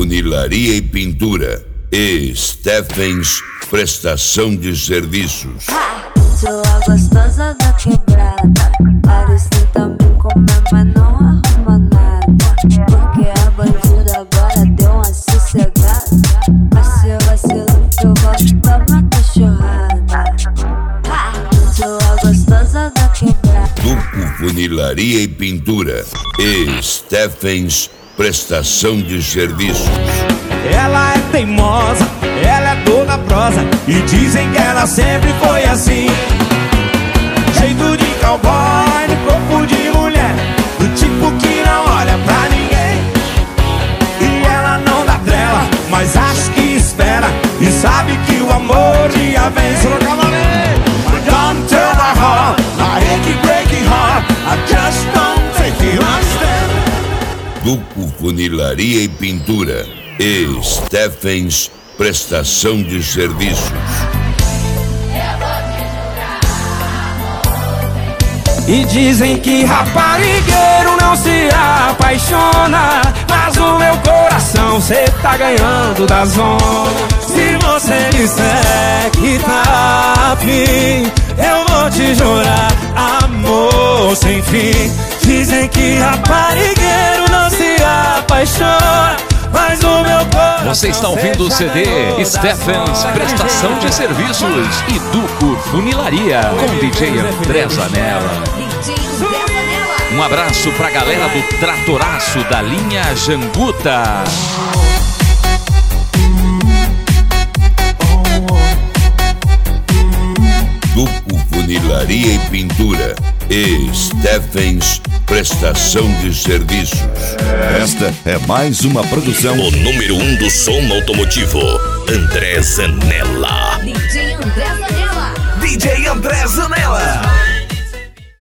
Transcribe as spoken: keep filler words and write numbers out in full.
Funilaria e Pintura e Steffens Prestação de Serviços. Sou a gostosa da quebrada, parece também comer, mas não arruma nada. Porque a bandida agora deu uma sossegada, mas se vacilo que eu gosto da uma cachorrada. Sou a gostosa da quebrada. Duco Funilaria e Pintura e Steffens Prestação de Serviços. Ela é teimosa, ela é toda prosa, e dizem que ela sempre foi assim. Jeito de cowboy, no corpo de mulher, do tipo que não olha pra ninguém. E ela não dá trela, mas acho que espera, e sabe que o amor ia vencer. Don't tell my heart, I hate it breaking heart, I just don't think you understand. Duco Funilaria e Pintura e Steffens Prestação de Serviços. E dizem que raparigueiro não se apaixona, mas o meu coração cê tá ganhando da zona. Se você disser que tá afim, eu vou te jurar amor sem fim. Dizem que raparigueiro não se apaixona, mas o meu coração. Você está ouvindo o C D Steffens Prestação de Serviços e Duco Funilaria com D J André Zanella. Um abraço pra galera do Tratoraço da linha Janguta. Duco Funilaria e Pintura e Steffens Prestação de Serviços. Esta é mais uma produção. O número um do som automotivo, André Zanella. D J André Zanella. D J André Zanella.